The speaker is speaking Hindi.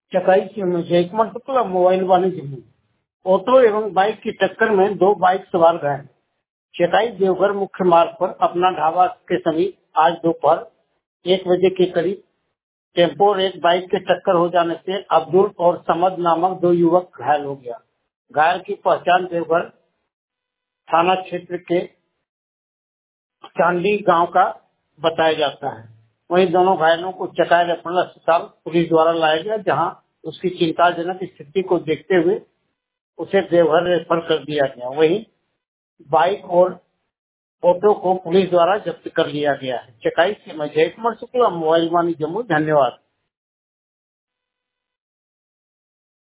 चकाई से जयकुमार शुक्ला मोबाइल वाणिज्य में ऑटो एवं बाइक की टक्कर में 2 बाइक सवार घायल। चकाई देवघर मुख्य मार्ग पर अपना ढाबा के समीप आज दोपहर 1 बजे के करीब टेम्पो और एक बाइक के टक्कर हो जाने से अब्दुल और समद नामक 2 युवक घायल हो गया। घायल की पहचान देवघर थाना क्षेत्र के चांदी गांव का बताया जाता है। वहीं दोनों घायलों को चकाई रेफरल अस्पताल पुलिस द्वारा लाया गया, जहां उसकी चिंताजनक स्थिति को देखते हुए उसे देवघर रेफर कर दिया गया। वहीं बाइक और ऑटो को पुलिस द्वारा जब्त कर लिया गया है। चकाई से मैं जयकुमार शुक्ला, मोबाइल वाणी जम्मू। धन्यवाद।